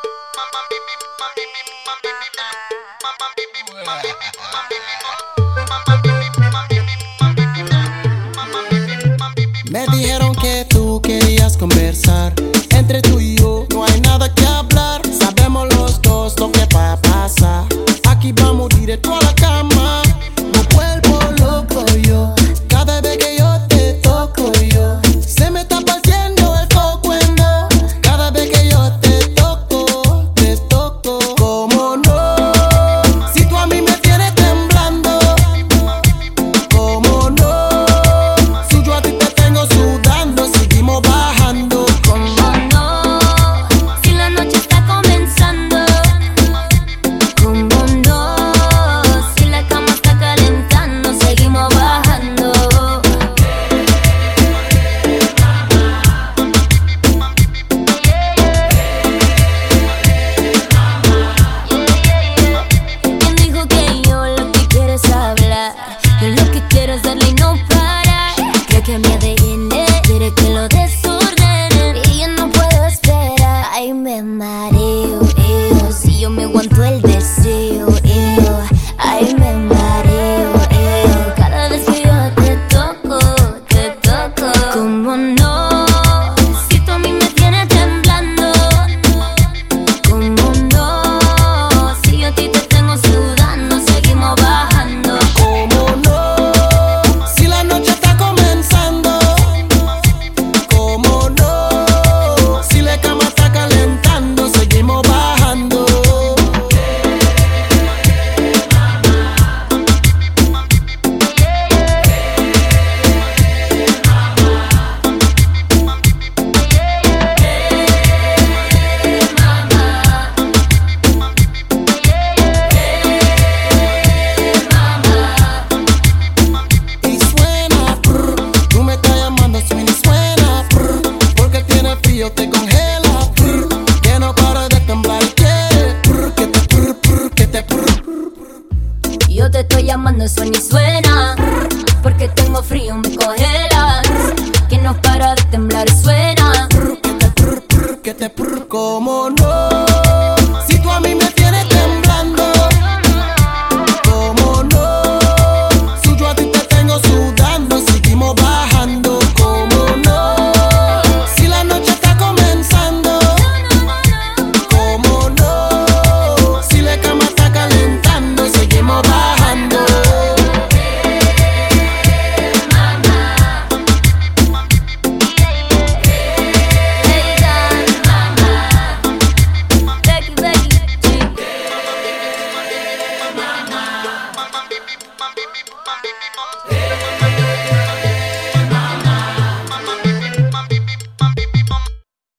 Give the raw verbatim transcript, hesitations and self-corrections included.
Me dijeron que tú querías conversar. Entre tú y yo no hay nada que hablar. Sabemos los dos lo que va a pasar. Aquí vamos directo a la cama. Me vuelvo loco yo. Cada vez que yo te toco yo. Se me está partiendo el coco en dos. Cada vez que yo te toco, te toco. ¿Cómo no? Si tú a mí me tienes temblando. ¿Cómo no? Si yo a ti te tengo sudando, seguimos bajando. ¿Cómo no? Si la noche está comenzando. ¿Cómo no? Si la cama está calentando, seguimos bajando. ¿Quién dijo que yo lo que quiero es hablar? Yo lo que quiero es darle y no parar. Creo que mi A D N quiere que lo desordenen y yo no puedo esperar. Ay, me mareo, eo, si yo me aguanto el deseo, eo. Ay, me mareo, eo, cada vez que yo te toco, te toco. ¿Cómo no? Si tú a mí me tienes temblando. ¿Cómo no? Si yo a ti te tengo sudando, seguimos bajando. ¿Cómo no? Si la noche está comenzando. ¿Cómo no? Si la cama está calentando, seguimos bajando. Y suena, prr, tú me estás llamando, suena y suena, prr, porque tiene frío, te congela, prr, que no para de temblar y quiere, prr, que te prr, prr, que te prr. Yo te estoy llamando, suena y suena, porque tengo frío, me congela, que no para de temblar, suena. Prr, que te prr, prr, que te prr. ¿Cómo no?